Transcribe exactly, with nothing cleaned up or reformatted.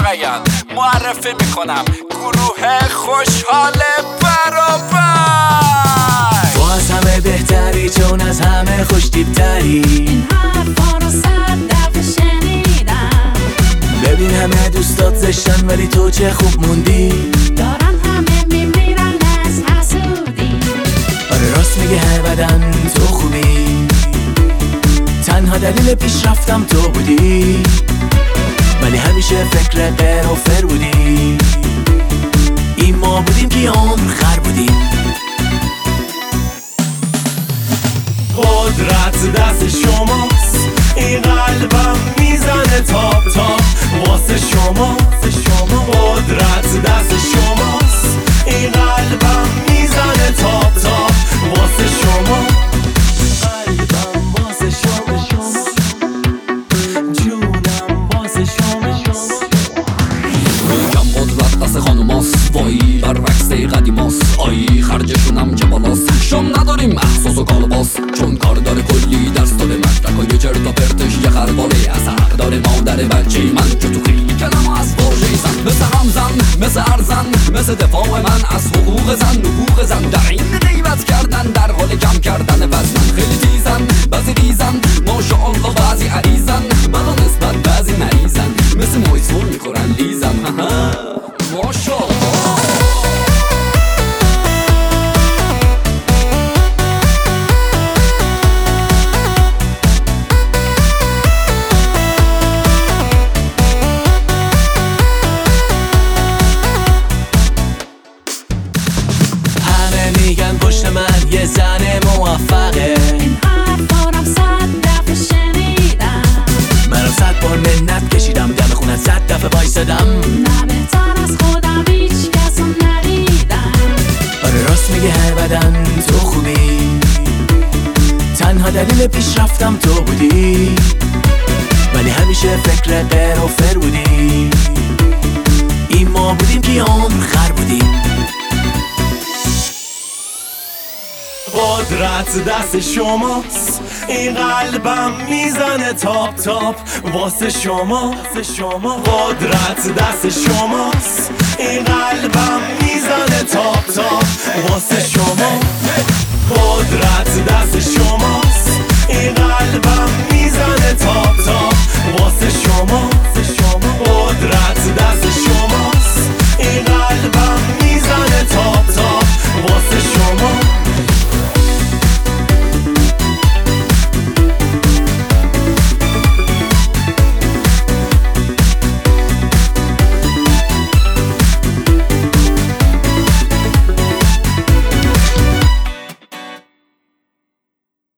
آقایان معرفی میکنم گروه خوشحال برابر. تو از همه بهتری چون از همه خوشتیبتری. این حرفا رو صد دفعه شنیدم. ببین همه دوستات زشتن ولی تو چه خوب موندی. دارن همه میمیرن از حسودی. آره راست میگه هر بدن تو خوبی. تنها دلیل پیشرفتم تو بودی، ولی همیشه فکر غیر و فر بودی. این ما بودیم که عمر خر بودیم. قدرت دست شماست، این قلبم میزنه تاپ تاپ واسه شما. قدرت دست شماست، این قلبم میزنه تاپ تاپ واسه شما. قلبم واسه شما، جونم واسه شما. میگم قدرت دست خانوماست، وایی برعکس قدیماست. آیی خرجشونم چه بالاست، شم نداریم احساس و کالباس. چون کار داره کلی درس داده مشتکای چرت و پرتش یه خرباله. از حق داره مادر بچه من که تو خیلی کلم از واژه زن. مثل همزن، مثل ارزن، مثل دفاع من از حقوق زن. حقوق زن در این غیبت کردن در حال کم کردن وزن. خیلی تیزن بعضی ریزن ماشاءالله بعضی عریزن. منو نسبت بعضی مریضن مثل مویسور میخورن لیزن. ماشاءالله. میگن پشت من یه زن موفقه. این حرفا رو صد دفعه شنیدم. منم صد بار منت کشیدم دم خونت صد دفعه بایستدم. نه بهتر از خودم هیچ کس رو ندیدم. آره راست میگه هر بدن تو خوبی. تنها دلیل پیشرفتم تو بودی، ولی همیشه فکر غیر و فر بودی. این ما بودیم که عمر خر بودیم. قدرت دست شماست، این قلبم میزنه تاپ تاپ واسه شما. قدرت دست شماست، این قلبم میزنه تاپ تاپ واسه شما. قدرت دست شماست، این قلبم میزنه تاپ تاپ